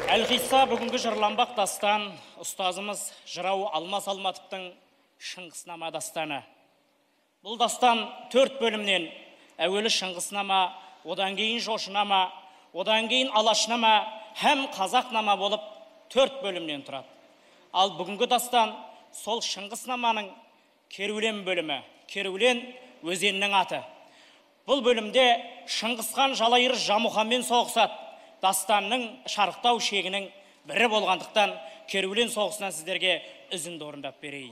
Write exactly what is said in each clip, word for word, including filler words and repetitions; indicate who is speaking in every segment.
Speaker 1: Әлқисса бүгінгі жырланбақ дастан ұстазымыз жырау Алмас Алматовтың Шыңғыснама дастаны. Бұл дастан төрт бөлімнен әуелі Шыңғыснама, одан кейін Жошынама, одан кейін Алашнама һәм Қазақнама болып төрт бөлімнен тұрады. Ал бүгінгі дастан сол Шыңғыснаманың Керулен бөлімі, Керулен өзенінің аты. Бұл бөлімде Шыңғысхан Жалайыр Жамұқанмен соғысады. Дастанның шарықтау шегінің бірі болғандықтан Керулен соғысынан сіздерге үзінді орындап берейін.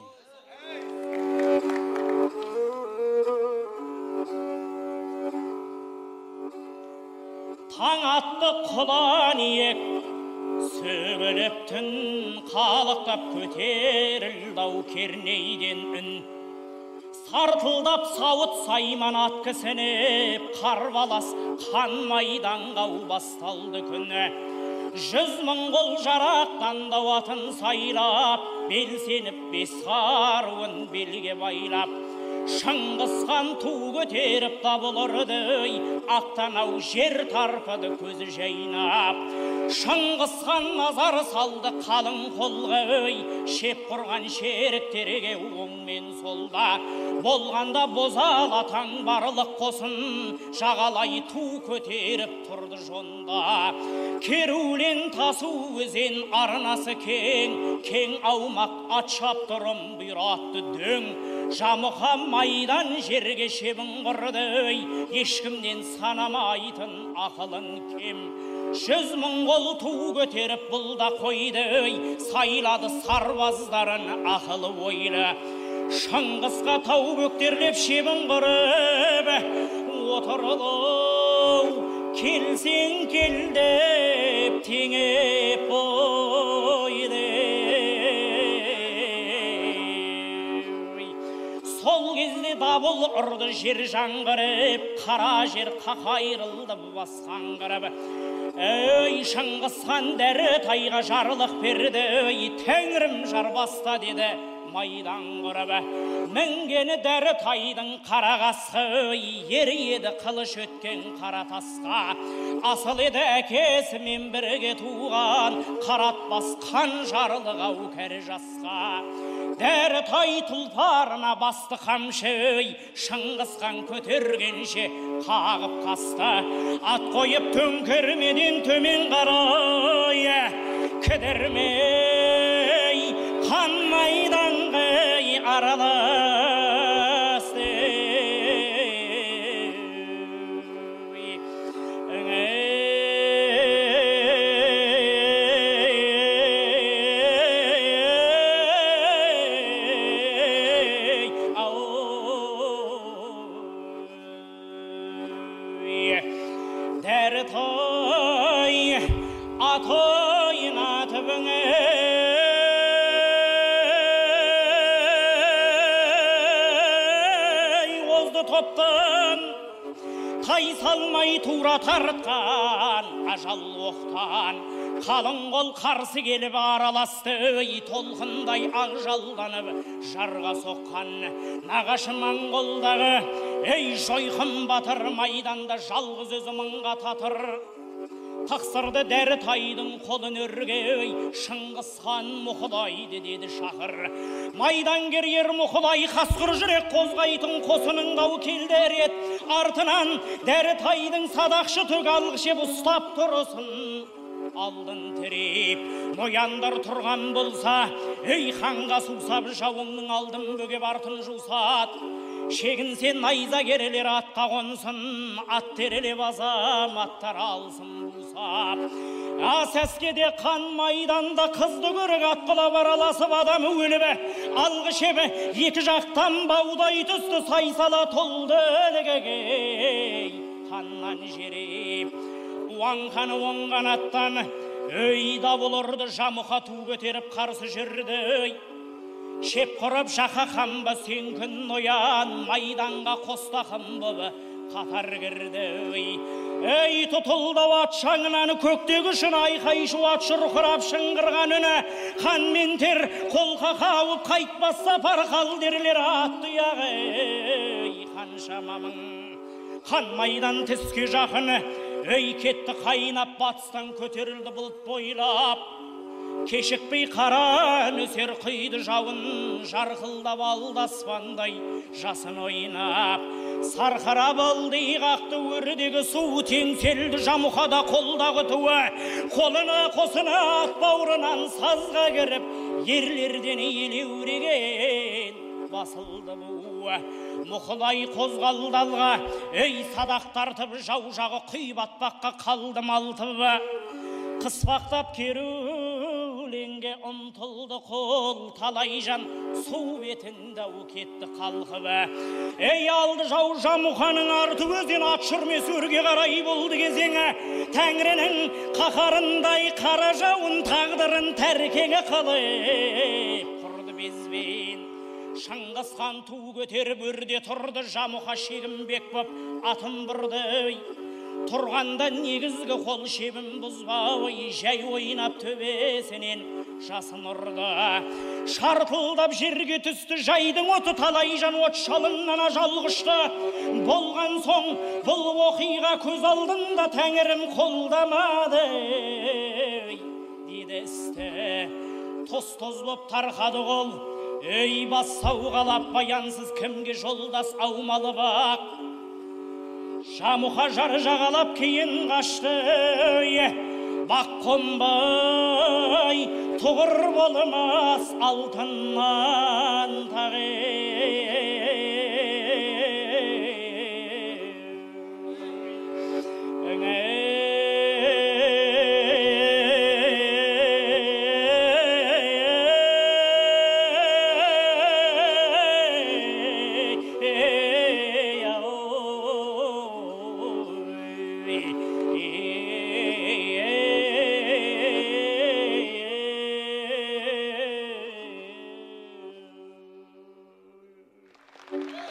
Speaker 1: Таң атты құлан иек сөгіліп түн қалықтап көтерілді-ау кернейден үн. Сартылдап сауыт сайман ат кісінеп, қарбалас қан майданға басталды күні. Жүз мың қол жарақтан атын сайлап, белсеніп бес қаруын белге байлап. Шыңғысхан ту көтеріп дабыл ұрды, ақтанау жер тарпыды көзі жайнап. Шыңғысхан назар салды қалың қолғый, шеп құрған шеріктерге оң мен солда. Болғанда бозалатаң барлық қосын, жағалай ту көтеріп тұрды жонда. Керулен тасу өзен арнасы кең, кең аумақ ат шаптырым бұйратты дөң. Жамұқан майдан жерге шебін құрды, ешкімнен санамайтын ақылын кем. Жүз мың қол ту көтеріп бұлда қойды, сайлады сарбаздарын ақылы ойлы. Шыңғысқа тау бөктерлеп шебін құрып, отырылу келсең келдіп теңеп қойды. Сол кезде дабыл ұрды жер жаңғырып, қара жер қақайрылды басқан қырып. Ей, Шыңғысхан дәрі тайға жарлық берді, тәңірім жар баста деді майдан құрып. Мінгені дәрі тайдың қара қасқы, ер еді қылыш өткен қара тасқа. Асыл еді әкесімен бірге туған, қаратпас қан жарлық-ау кәрі жасқа. Дәрі тай тұлпарына басты қамшы, Шыңғысхан көтергенше қағып қасты. Ат қойып төңкермеден төмен қарай, кідірмей қан майданға араласты. Дәрі той ат ойнатып озды топтан, тай салмай тура тартқан ажал оқтан. Қалың қол қарсы келіп араласты, толқындай ақжалданып жарға соққан. Нағашы Моңғолдағы ей жойқын батыр, майданда жалғыз өзі мыңға татыр. Тақсырды дәрі тайдың қолын өргей, Шыңғысхан мұқылайды деді шақыр. Майдангер ер мұқылай қасқыр жүрек қозғайтын қосының дау келдер ет. Артынан дәрі тайдың садақшы түк алғышеп ұстап тұрысын. Алдын тереп, нояндар тұрған болса, ей ханға сусап жауыңның алдын бөгеп артын жусат. Шегінсен найза керелер атқа қонсын, ат терелеп азаматтар алсын бусап. Ас әскеде қан майданда қызды көрік атқылап араласып адамы өлібі. Алғы шебі екі жақтан баудай түсті сайсала толды ілгегей. Қаннан жереп, уаңқаны оңған аттан, өй дабыл ұрды Жамұқа ту көтеріп қарсы жүрді. Шеп құрып жақа қамба сен күн ноян, майданға қоста қамбы қатар кірді. Ей, тұтылды ат шаңынан көктегі шын айқай шуат шұрқырап шыңғырған үні. Қан мен тер қолқа қауып қайтпас сапар қалдерлер атты яғы. Қан шамамың қан майдан тіске жақын, Өй кетті қайнап батыстан көтерілді бұлт бойлап. Кешікпей қара нөсер құйды жауын, жарқылдап алды аспандай жасын ойнап. Сарқырап алды қақты өрдегі су, теңселді жамұқада қолдағы туы. Қолына қосына ат бауырынан сазға кіріп, ерлерден елеуреген басылды буы. Мұқылай қозғалды алға, өй садақ тартып, жау жағы құй батпаққа қалды малтыбы. Қыспақтап керуленге ұмтылды қол, талай жан су бетінде ау кетті қалқыбы. Ей алды жау жамұқаның арты өзен, ат жүрмес өрге қарай болды кезеңі. Тәңірінің қақарындай қара жауын тағдырын тәркеге қалып құрды безбен. Шыңғыс хан ту көтеріп өрде тұрды, жамұқа шегінбек боп атын бұрды. Тұрғанда негізгі қол шебін бұзбай, жай ойнап төбесінен жасын ұрды. Шартылдап жерге түсті жайдың оты, талай жан от шалыңнан ажал құшты. Болған соң бұл оқиға көз алдында тәңірім қолдамады деді істі. Тоз-тоз боп тарқады қол, өй бас сауғалап, баянсыз кімге жолдас аумалы бақ. Жамұқа жары жағалап кейін қашты, бақ қонбай тұғыр болмас алтыннан тағы.
Speaker 2: Yeah.